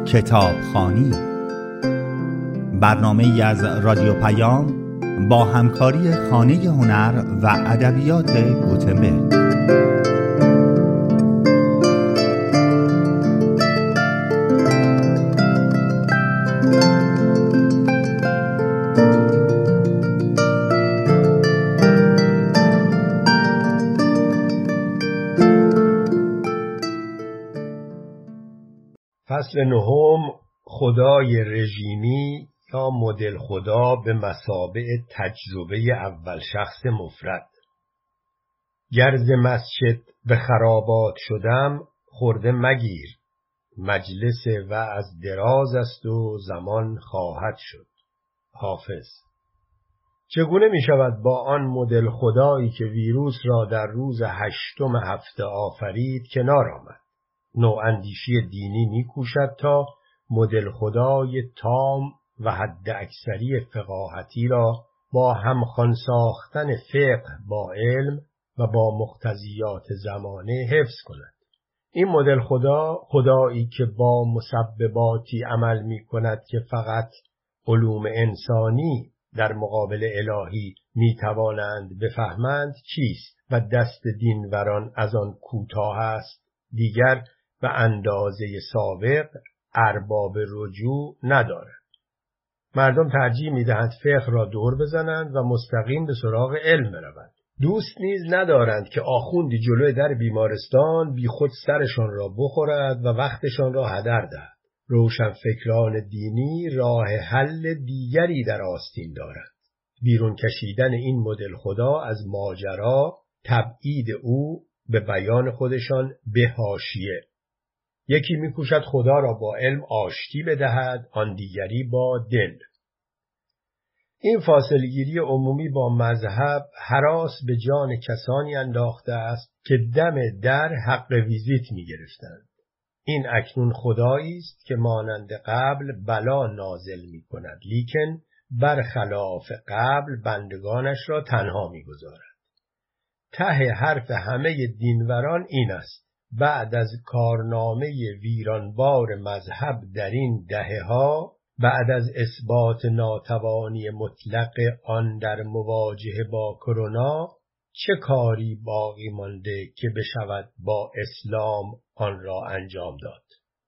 کتابخوانی، برنامه‌ای از رادیو پیام با همکاری خانه هنر و ادبیات گوتنبرگ. فصل نهم، خدای رژیمی یا مدل خدا به مثابه تجربه اول شخص مفرد. گر ز مسجد به خرابات شدم، خرده مگیر، مجلس وعظ دراز است و زمان خواهد شد. حافظ. چگونه می شود با آن مدل خدایی که ویروس را در روز 8 هفته آفرید کنار آمد؟ نواندیشی دینی می‌کوشد تا مدل خدای تام و حد اکثری فقاهتی را با همخوان ساختن فقه با علم و با مقتضیات زمانه حفظ کند. این مدل خدا، خدایی که با مسبباتی عمل می‌کند که فقط علوم انسانی در مقابل الهی می‌توانند بفهمند، چیست و دست دینوران از آن کوتاه است؟ دیگر به اندازه سابق ارباب رجوع ندارد. مردم ترجیح می‌دهند فقه را دور بزنند و مستقیم به سراغ علم بروند. دوست نیز ندارند که آخوندی جلوی در بیمارستان بی خود سرشان را بخورد و وقتشان را هدر دهد. روشنفکران دینی راه حل دیگری در آستین دارند: بیرون کشیدن این مدل خدا از ماجرا، تبعید او به بیان خودشان به حاشیه. یکی می‌کوشد خدا را با علم آشتی بدهد، آن دیگری با دل. این فاصله‌گیری عمومی با مذهب هراس به جان کسانی انداخته است که دم در حق ویزیت می‌گرفتند. این اکنون خدایی است که مانند قبل بلا نازل می‌کند، لیکن برخلاف قبل بندگانش را تنها می‌گذارد. ته حرف همه دینوران این است: بعد از کارنامه ویرانبار مذهب در این دهه‌ها، بعد از اثبات ناتوانی مطلق آن در مواجهه با کرونا، چه کاری باقی مانده که بشود با اسلام آن را انجام داد؟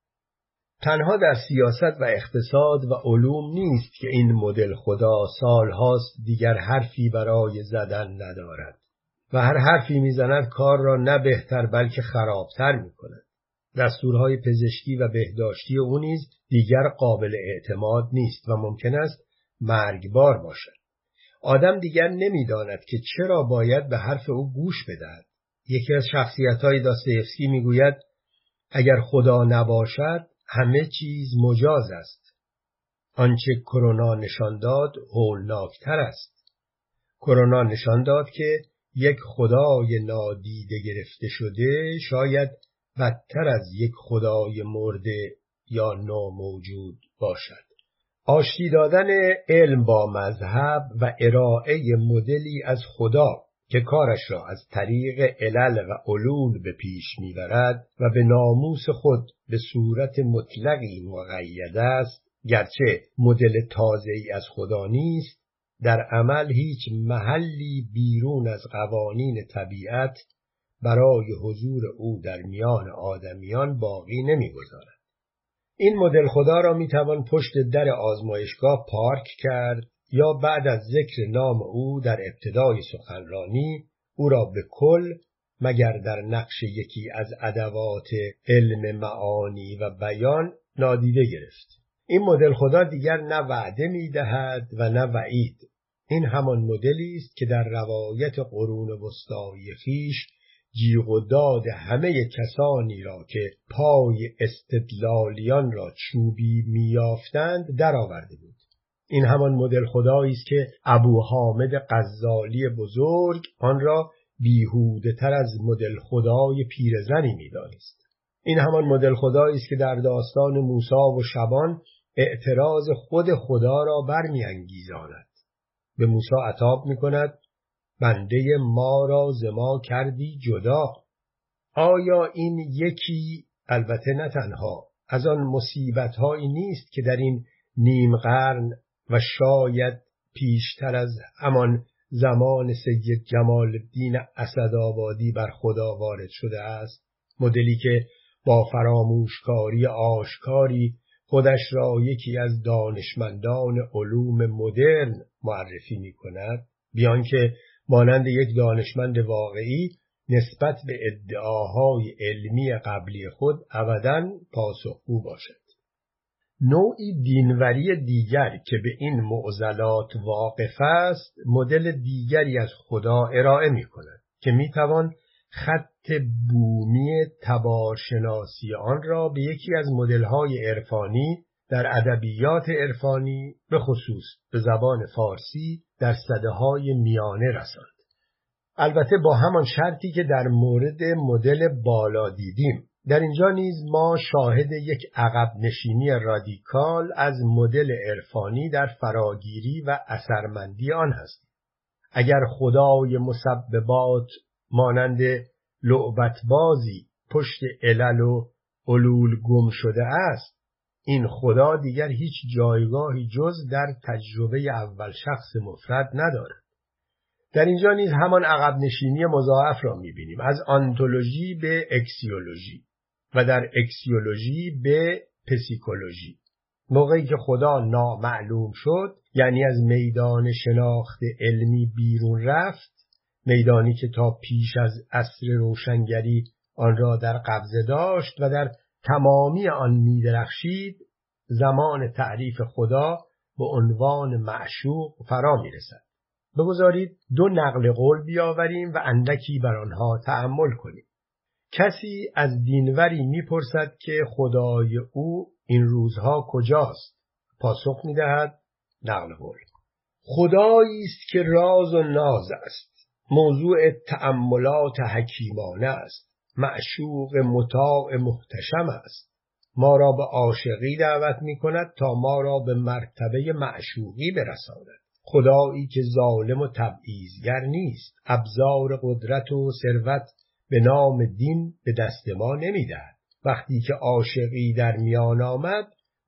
تنها در سیاست و اقتصاد و علوم نیست که این مدل خدا سالهاست دیگر حرفی برای زدن ندارد و هر حرفی میزند کار را نه بهتر بلکه خرابتر میکند. دستورهای پزشکی و بهداشتی او نیز دیگر قابل اعتماد نیست و ممکن است مرگبار باشد. آدم دیگر نمیداند که چرا باید به حرف او گوش بدهد. یکی از شخصیت‌های داستایوفسکی میگوید اگر خدا نباشد همه چیز مجاز است. آنچه کرونا نشان داد هولناکتر است. کرونا نشان داد که یک خدای نادیده گرفته شده شاید بدتر از یک خدای مرده یا ناموجود باشد. آشتی دادن علم با مذهب و ارائه مدلی از خدا که کارش را از طریق علل و علول به پیش میبرد و به ناموس خود به صورت مطلقی مقید است، گرچه مدل تازه‌ای از خدا نیست، در عمل هیچ محلی بیرون از قوانین طبیعت برای حضور او در میان آدمیان باقی نمی‌گذارد. این مدل خدا را می‌توان پشت در آزمایشگاه پارک کرد یا بعد از ذکر نام او در ابتدای سخنرانی او را به کل مگر در نقش یکی از ادوات علم معانی و بیان نادیده گرفت. این مدل خدا دیگر نه وعده می‌دهد و نه وعید. این همان مدلی است که در روایت قرون وسطایی خویش جیغ و داد همه کسانی را که پای استدلالیان را چوبی میافتند درآورده بود. این همان مدل خدایی است که ابو حامد غزالی بزرگ آن را بیهوده تر از مدل خدای پیرزنی می‌دانست. این همان مدل خدایی است که در داستان موسی و شبان اعتراض خود خدا را برمی‌انگیزاند. به موسی عتاب می‌کند: بنده ما را ز ما کردی جدا. آیا این یکی، البته نه تنها، از آن مصیبت‌هایی نیست که در این نیم قرن و شاید پیشتر از همان زمان سید جمال الدین اسدآبادی بر خدا وارد شده است، مدلی که با فراموشکاری آشکاری خودش را یکی از دانشمندان علوم مدرن معرفی می‌کند، بیان که مانند یک دانشمند واقعی نسبت به ادعاهای علمی قبلی خود ابداً پاسخگو باشد. نوعی دینوری دیگر که به این معضلات واقف است، مدل دیگری از خدا ارائه می‌کند که می‌توان خط بومی تبارشناسی آن را به یکی از مدل‌های عرفانی در ادبیات عرفانی به خصوص به زبان فارسی در سده‌های میانه رساند. البته با همان شرطی که در مورد مدل بالا دیدیم، در اینجا نیز ما شاهد یک عقب نشینی رادیکال از مدل عرفانی در فراگیری و اثرمندی آن هستیم. اگر خدای مسببات مانند لعبتبازی پشت علل و علول گم شده است، این خدا دیگر هیچ جایگاهی جز در تجربه اول شخص مفرد ندارد. در اینجا نیز همان عقب نشینی مضاعف را می‌بینیم، از آنتولوژی به اکسیولوژی و در اکسیولوژی به پسیکولوژی. موقعی که خدا نامعلوم شد، یعنی از میدان شناخت علمی بیرون رفت، میدانی که تا پیش از عصر روشنگری آن را در قبضه داشت و در تمامی آن می‌درخشید، زمان تعریف خدا به عنوان معشوق فرا می‌رسد. بگذارید دو نقل قول بیاوریم و اندکی بر آنها تأمل کنیم. کسی از دینوری می‌پرسد که خدای او این روزها کجاست؟ پاسخ می‌دهد نقل قول: خدایی است که راز و ناز است، موضوع تأملات حکیمانه است، معشوق مطاع محتشم است، ما را به عاشقی دعوت می‌کند تا ما را به مرتبه معشوقی برساند. خدایی که ظالم و تبعیضگر نیست، ابزار قدرت و ثروت به نام دین به دست ما نمی‌دهد. وقتی که عاشقی در میان آمد،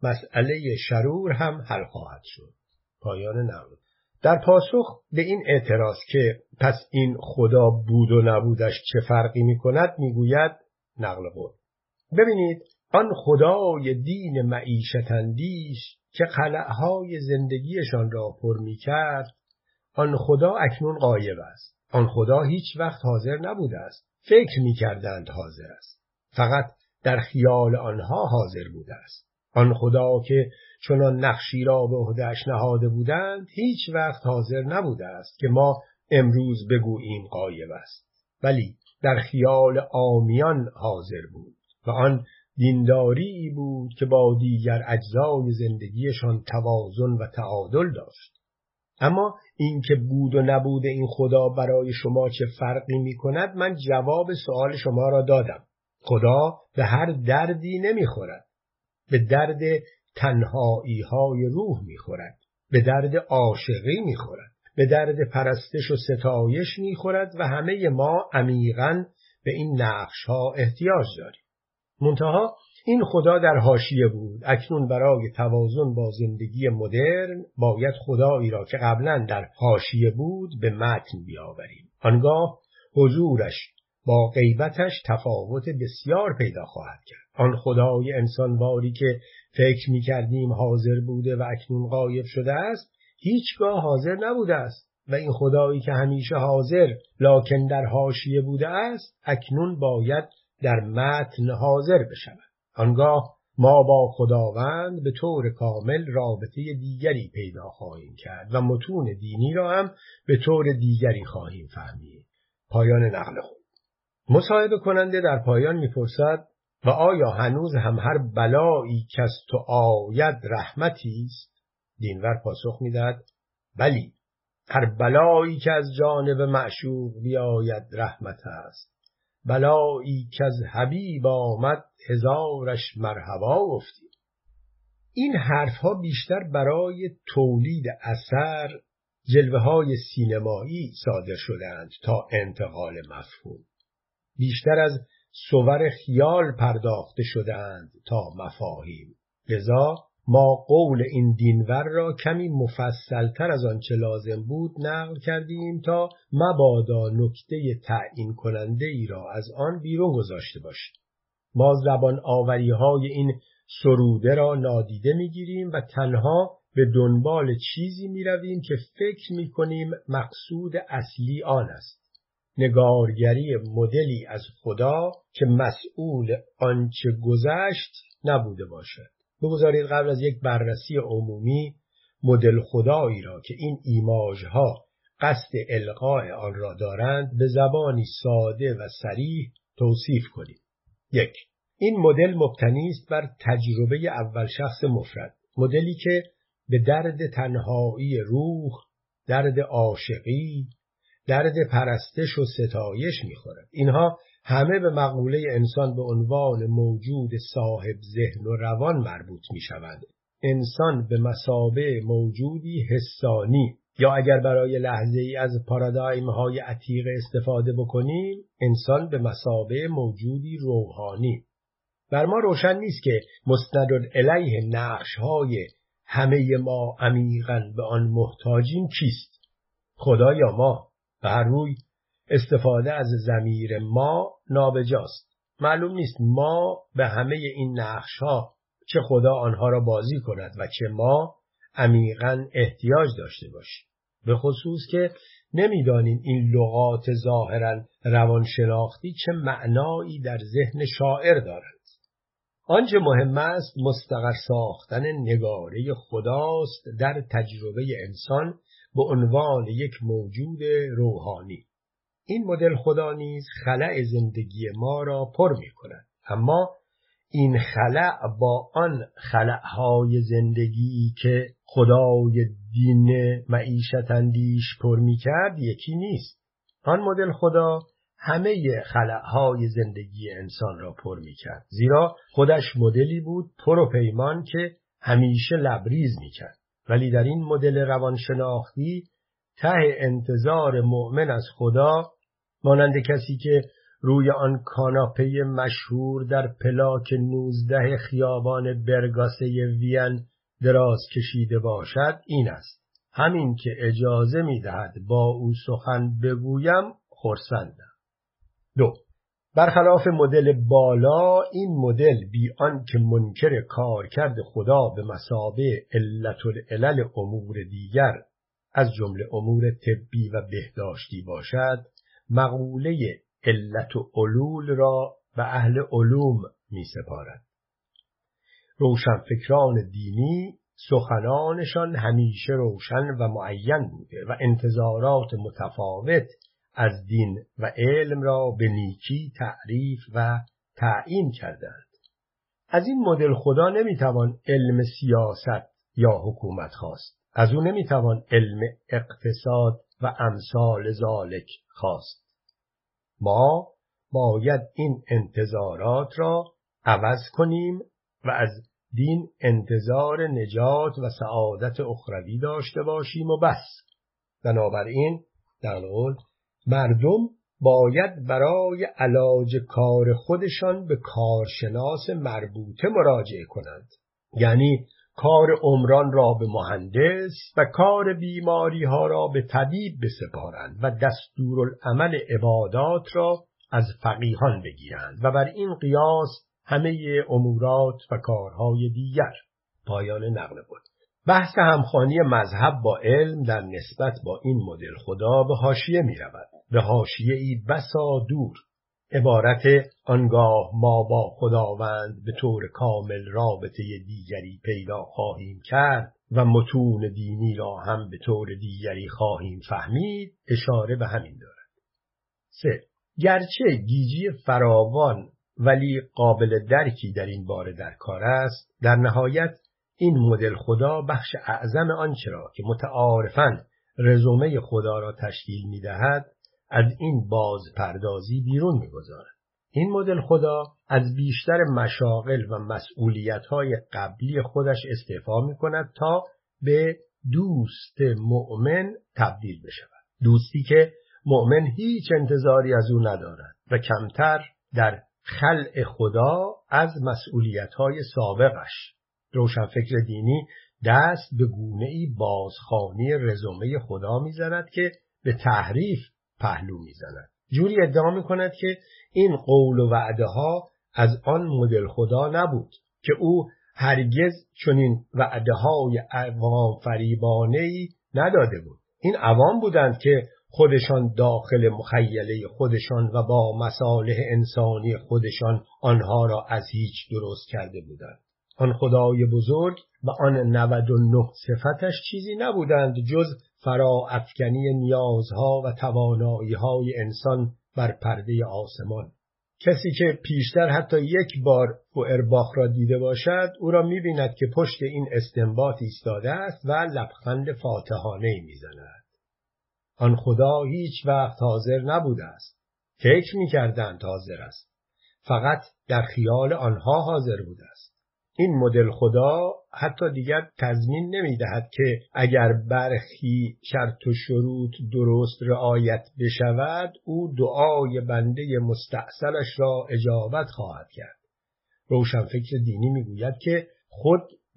مسئله شرور هم حل خواهد شد. پایان نقل. در پاسخ به این اعتراض که پس این خدا بود و نبودش چه فرقی می‌کند، می‌گوید نقل قول: ببینید، آن خدای دین معیشت اندیش که خلأهای زندگیشان را پر می‌کرد، آن خدا اکنون غایب است. آن خدا هیچ وقت حاضر نبوده است. فکر می‌کردند حاضر است. فقط در خیال آنها حاضر بوده است. آن خدا که چنان نقشی را به عهده‌اش نهاده بودند، هیچ وقت حاضر نبوده است که ما امروز بگوییم غایب است. ولی در خیال عامیان حاضر بود و آن دینداری بود که با دیگر اجزای زندگیشان توازن و تعادل داشت. اما این که بود و نبود این خدا برای شما چه فرقی می کند، من جواب سوال شما را دادم. خدا به هر دردی نمی خورد. به درد تنهایی های روح می خورد. به درد عاشقی می خورد. به درد پرستش و ستایش می خورد و همه ما عمیقاً به این نقش ها احتیاج داریم. منتها این خدا در حاشیه بود. اکنون برای توازن با زندگی مدرن باید خدایی را که قبلا در حاشیه بود به متن بیاوریم. آنگاه حضورش با غیبتش تفاوت بسیار پیدا خواهد کرد. آن خدای انسانواری که فکر می‌کردیم حاضر بوده و اکنون غایب شده است، هیچگاه حاضر نبوده است. و این خدایی که همیشه حاضر لکن در حاشیه بوده است، اکنون باید در متن حاضر بشود. آنگاه ما با خداوند به طور کامل رابطه دیگری پیدا خواهیم کرد و متون دینی را هم به طور دیگری خواهیم فهمید. پایان نقل خود. مصاحبه کننده در پایان می‌پرسد: و آیا هنوز هم هر بلایی که از تو آید رحمتی است؟ دینور پاسخ می‌دهد: بلی، هر بلایی که از جانب معشوق بیاید رحمت است. بلایی که از حبیب آمد هزارش مرحبا گفتی. این حرفها بیشتر برای تولید اثر، جلوه‌های سینمایی صادر شدند تا انتقال مفهوم. بیشتر از صور خیال پرداخته شده‌اند تا مفاهیم. لذا ما قول این دینور را کمی مفصلتر از آنچه لازم بود نقل کردیم تا مبادا نکته تعیین کننده ای را از آن بیرون گذاشته باشیم. ما زبان آوری های این سروده را نادیده میگیریم و تنها به دنبال چیزی میرویم که فکر میکنیم مقصود اصلی آن است. نگارگری مدلی از خدا که مسئول آنچه گذشت نبوده باشد. بگذارید قبل از یک بررسی عمومی مدل خدایی را که این ایماژها قصد القاء آن را دارند به زبانی ساده و صریح توصیف کنیم. 1. این مدل مبتنی است بر تجربه اول شخص مفرد، مدلی که به درد تنهایی روح، درد عاشقی، درد پرستش و ستایش می‌خورد. اینها همه به مقوله انسان به عنوان موجود صاحب ذهن و روان مربوط می‌شوند. انسان به مثابه موجودی حسانی، یا اگر برای لحظه‌ای از پارادایم‌های عتیق استفاده بکنیم، انسان به مثابه موجودی روحانی. بر ما روشن نیست که مستندالیه نقش‌های همه ما عمیقاً به آن محتاجیم کیست؟ خدا یا ما؟ به هر روی استفاده از ضمیر ما نابجاست. معلوم نیست ما به همه این نقش‌ها چه خدا آنها را بازی کند و چه ما عمیقاً احتیاج داشته باشیم. به خصوص که نمی‌دانیم این لغات ظاهراً روانشناختی چه معنایی در ذهن شاعر دارند. آنچه مهم است مستقر ساختن نگاره خداست در تجربه انسان به عنوان یک موجود روحانی. این مدل خدا نیز خلأ زندگی ما را پر می‌کند، اما این خلأ با آن خلأهای زندگی که خدای دین معیشت اندیش پر می‌کرد یکی نیست. آن مدل خدا همه خلأهای زندگی انسان را پر می‌کرد، زیرا خودش مدلی بود پر و پیمان که همیشه لبریز می‌کرد. ولی در این مدل روانشناختی ته انتظار مؤمن از خدا، مانند کسی که روی آن کاناپه مشهور در پلاک 19 خیابان برگاسه وین دراز کشیده باشد، این است: همین که اجازه می‌دهد با او سخن بگویم خرسندم. 2. برخلاف مدل بالا، این مدل بی آن که منکر کارکرد خدا به مثابه علت العلل امور دیگر از جمله امور طبی و بهداشتی باشد، مقوله علت و علول را به اهل علوم می سپارد. روشنفکران دینی سخنانشان همیشه روشن و معین بوده و انتظارات متفاوت از دین و علم را به نیکی تعریف و تعیین کردند. از این مدل خدا نمیتوان علم سیاست یا حکومت خواست. از او نمیتوان علم اقتصاد و امثال ذالک خواست. ما باید این انتظارات را عوض کنیم و از دین انتظار نجات و سعادت اخروی داشته باشیم و بس. بنابراین در قول مردم باید برای علاج کار خودشان به کارشناس مربوطه مراجعه کنند، یعنی کار عمران را به مهندس و کار بیماری ها را به طبیب بسپارند و دستورالعمل عبادات را از فقیهان بگیرند و بر این قیاس همه امورات و کارهای دیگر. پایان نقل بود. بحث همخوانی مذهب با علم در نسبت با این مدل خدا به حاشیه می رود. به حاشیه‌ای بسا دور. عبارت آنگاه ما با خداوند به طور کامل رابطه دیگری پیدا خواهیم کرد و متون دینی را هم به طور دیگری خواهیم فهمید اشاره به همین دارد. 3. گرچه گیجی فراوان ولی قابل درکی در این باره در کار است، در نهایت این مدل خدا بخش اعظم آنچه را که متعارفاً رزومه خدا را تشکیل می‌دهد از این باز پردازی بیرون می‌گذارد. این مدل خدا از بیشتر مشاغل و مسئولیت‌های قبلی خودش استعفا می‌کند تا به دوست مؤمن تبدیل بشود. دوستی که مؤمن هیچ انتظاری از او ندارد و کمتر در خلع خدا از مسئولیت‌های سابقش. روشنفکر دینی دست به گونه‌ای بازخوانی رزومه خدا می‌زند که به تحریف پهلو می‌زند. جوری ادعا می‌کند که این قول و وعده‌ها از آن مدل خدا نبود، که او هرگز چنین وعده‌های عوام فریبانه‌ای نداده بود. این عوام بودند که خودشان داخل مخیله خودشان و با مصالح انسانی خودشان آنها را از هیچ درست کرده بودند. آن خدای بزرگ و آن 99 صفتش چیزی نبودند جز فراافکنی نیازها و توانایی‌های انسان بر پرده آسمان. کسی که پیشتر حتی یک بار فوئرباخ را دیده باشد، او را می‌بیند که پشت این استنباط ایستاده است و لبخند فاتحانه‌ای می‌زند. آن خدا هیچ وقت حاضر نبوده است. فکر می‌کردند حاضر است. فقط در خیال آنها حاضر بوده است. این مدل خدا حتی دیگر تضمین نمی‌دهد که اگر برخی شرط و شروط درست رعایت بشود، او دعای بنده مستعصلش را اجابت خواهد کرد. روشنفکر دینی می‌گوید که خود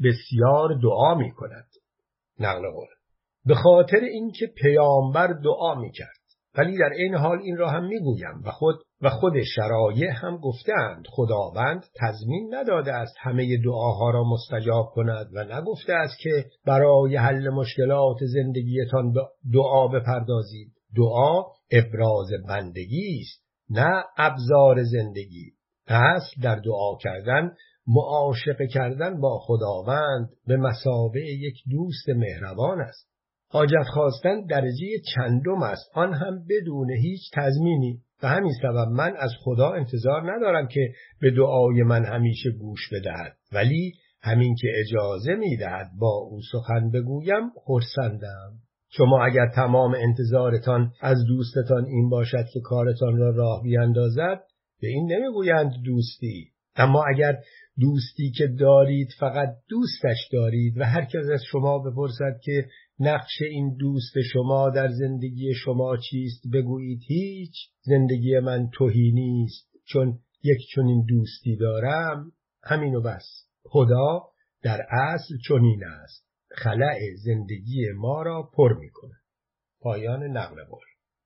بسیار دعا می‌کند. نقل قول. به خاطر اینکه پیامبر دعا می‌کرد. ولی در این حال این را هم میگویم و خود شرایع هم گفتند خداوند تضمین نداده است همه دعاها را مستجاب کند و نگفته است که برای حل مشکلات زندگیتان به دعا بپردازید. دعا ابراز بندگی است، نه ابزار زندگی. اصل در دعا کردن معاشقه کردن با خداوند به مثابه یک دوست مهربان است. حاجت خواستن درجه چندم است، آن هم بدون هیچ تضمینی. و همین سبب من از خدا انتظار ندارم که به دعای من همیشه گوش بدهد، ولی همین که اجازه میدهد با او سخن بگویم خرسندم. شما اگر تمام انتظارتان از دوستتان این باشد که کارتان را راه بیندازد، به این نمیگویند دوستی. اما اگر دوستی که دارید فقط دوستش دارید و هر کس از شما بپرسد که نقش این دوست شما در زندگی شما چیست، بگویید هیچ، زندگی من تهی نیست چون یک چنین دوستی دارم، همین و بس. خدا در اصل چنین است، خلأ زندگی ما را پر می‌کند. پایان نقل قول.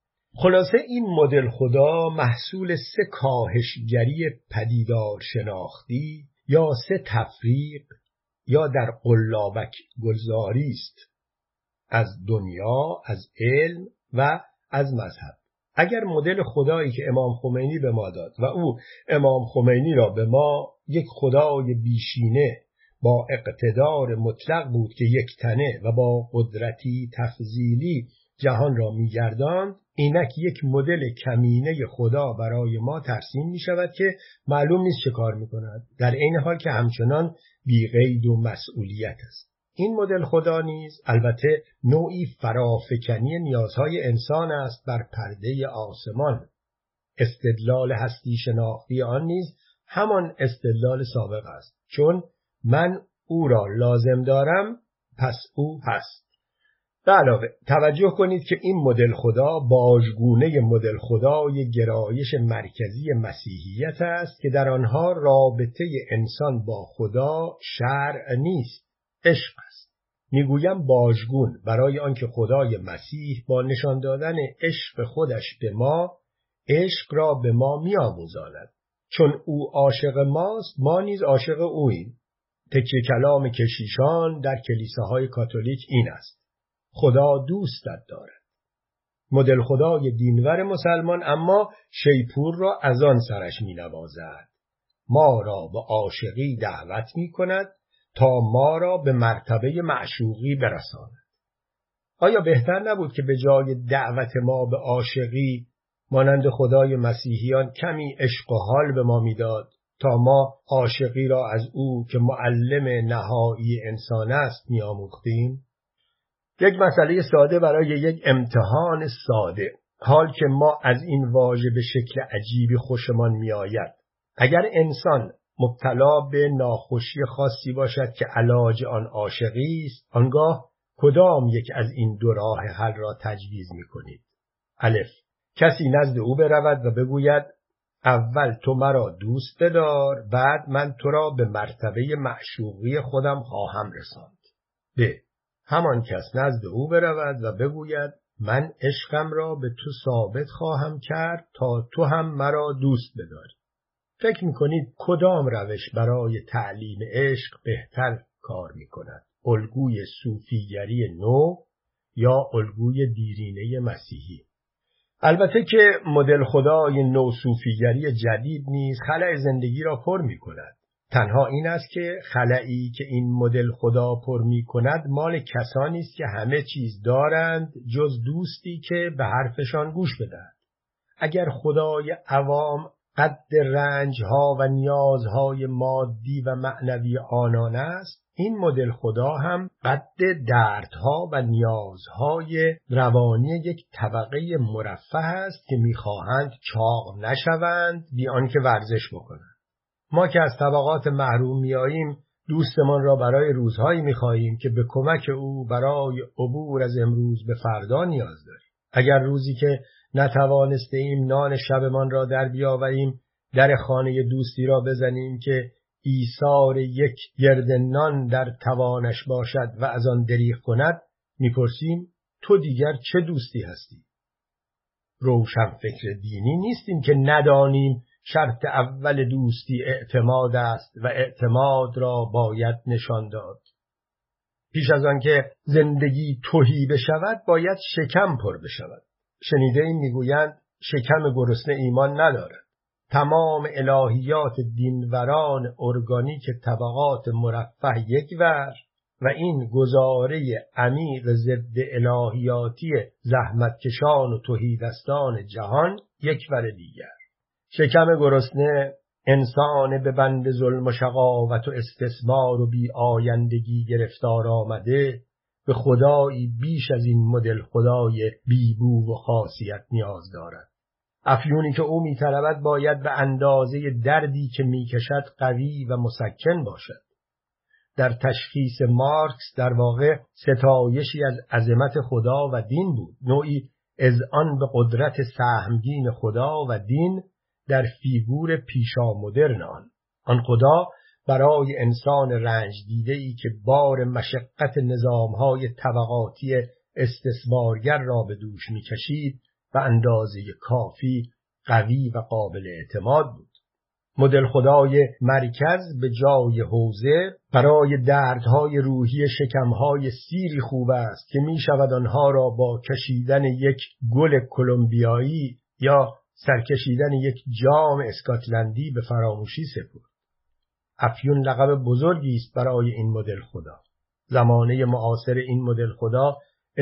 خلاصه این مدل خدا محصول 3 کاهشگری پدیدار شناختی یا 3 تفریق یا در قلابک گذاری است از دنیا، از علم و از مذهب. اگر مدل خدایی که امام خمینی به ما داد و او امام خمینی را به ما یک خدای بیشینه با اقتدار مطلق بود که یک تنه و با قدرتی تفضیلی جهان را می‌گرداند، اینک یک مدل کمینه خدا برای ما ترسیم می‌شود که معلوم نیست چه کار می‌کند، در عین حال که همچنان بی‌قید و مسئولیت است. این مدل خدا نیز البته نوعی فرافکنی نیازهای انسان است بر پرده آسمان. استدلال هستی شناختی آن نیز همان استدلال سابق است، چون من او را لازم دارم پس او هست. به علاوه توجه کنید که این مدل خدا باژگونه مدل خدای گرایش مرکزی مسیحیت است که در آنها رابطه انسان با خدا شرع نیست، عشق است. میگویم باژگون برای آنکه خدای مسیح با نشان دادن عشق خودش به ما، عشق را به ما می‌آموزاند. چون او عاشق ماست، ما نیز عاشق اوییم. تکیه کلام کشیشان در کلیساهای کاتولیک این است: خدا دوستت دارد. مدل خدای دینور مسلمان اما شیپور را از آن سرش می نوازد. ما را به عاشقی دعوت می کند تا ما را به مرتبه معشوقی برساند. آیا بهتر نبود که به جای دعوت ما به عاشقی مانند خدای مسیحیان کمی عشق و حال به ما میداد تا ما عاشقی را از او که معلم نهایی انسان است می‌آموختیم؟ یک مسئله ساده برای یک امتحان ساده، حال که ما از این واژه به شکل عجیبی خوشمان می‌آید. اگر انسان مبتلا به ناخوشی خاصی باشد که علاج آن عاشقی است، آنگاه کدام یک از این 2 راه حل را تجویز می‌کنید؟ الف، کسی نزد او برود و بگوید اول تو مرا دوست بدار، بعد من تو را به مرتبه معشوقی خودم خواهم رساند. ب. همان کس نزد او برود و بگوید من عشقم را به تو ثابت خواهم کرد تا تو هم مرا دوست بداری. فکر می‌کنید کدام روش برای تعلیم عشق بهتر کار می‌کند؟ الگوی صوفیگری نو یا الگوی دیرینه مسیحی؟ البته که مدل خدای نو صوفیگری جدید نیز خلأ زندگی را پر می‌کند. تنها این است که خلأیی که این مدل خدا پر می‌کند مال کسانی است که همه چیز دارند جز دوستی که به حرفشان گوش بدهد. اگر خدای عوام قد رنجها و نیازهای مادی و معنوی آنان است، این مدل خدا هم قد دردها و نیازهای روانی یک طبقه مرفه است که می‌خواهند چاق نشوند بی آنکه ورزش بکنند. ما که از طبقات محروم میاییم دوستمان را برای روزهایی می‌خواهیم که به کمک او برای عبور از امروز به فردا نیاز داریم. اگر روزی که نتوانستیم نان شبمان را در بیاوریم در خانه دوستی را بزنیم که ایثار یک گرد نان در توانش باشد و از آن دریغ کند، میپرسیم تو دیگر چه دوستی هستی؟ روشن فکر دینی نیستیم که ندانیم شرط اول دوستی اعتماد است و اعتماد را باید نشان داد. پیش از آن که زندگی تهی بشود باید شکم پر بشود. شنیده این میگویند شکم گرسنه ایمان ندارد. تمام الهیات دینوران ارگانیک طبقات مرفه یک ور و این گزاره عمیق ضد الهیاتی زحمتکشان و تهیدستان جهان یک ور دیگر. شکم گرسنه انسان به بند ظلم و شقاوت و استثمار و بی آیندگی گرفتار آمده به خدایی بیش از این مدل خدای بیبو و خاصیت نیاز دارد. افیونی که او می‌طلبد باید به اندازه دردی که می‌کشد قوی و مسکن باشد. در تشخیص مارکس در واقع ستایشی از عظمت خدا و دین بود، نوعی اذعان به قدرت سهمگین خدا و دین در فیگور پیشامدرن آن خدا برای انسان رنج دیده‌ای که بار مشقت نظام‌های طبقاتی استثمارگر را به دوش می‌کشید به اندازه کافی قوی و قابل اعتماد بود. مدل خدای مرکز به جای حوزه برای دردهای روحی شکمهای سیری خوب است که می‌شود آنها را با کشیدن یک گل کلمبیایی یا سرکشیدن یک جام اسکاتلندی به فراموشی سپرد. افیون لقب بزرگی است برای این مدل خدا. زمانه معاصر این مدل خدا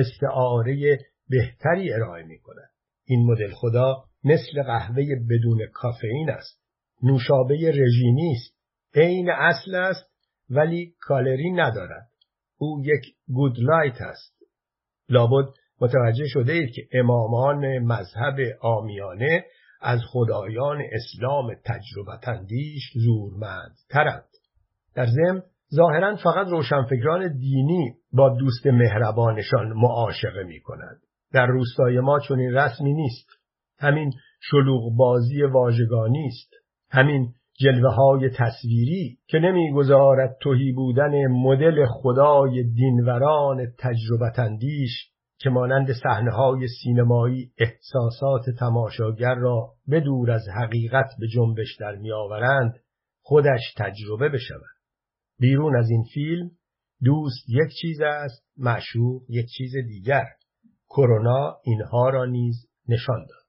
استعاره بهتری ارائه می‌کند. این مدل خدا مثل قهوه بدون کافئین است. نوشابه رژیمی است. عین اصل است ولی کالری ندارد. او یک گود لایت است. لابد متوجه شده اید که امامان مذهب عامیانه از خدایان اسلام تجربت‌اندیش زورمندترند. در ضمن ظاهراً فقط روشنفکران دینی با دوست مهربانشان معاشقه می‌کنند. در روستای ما چنین رسمی نیست. همین شلوغ بازی واژگانی است. همین جلوه‌های تصویری که نمی‌گذارد تهی بودن مدل خدای دینوران تجربت‌اندیش که مانند صحنه‌های سینمایی احساسات تماشاگر را بدور از حقیقت به جنبش در می‌آورند خودش تجربه بشود. بیرون از این فیلم دوست یک چیز است، معشوق یک چیز دیگر. کرونا اینها را نیز نشان داد.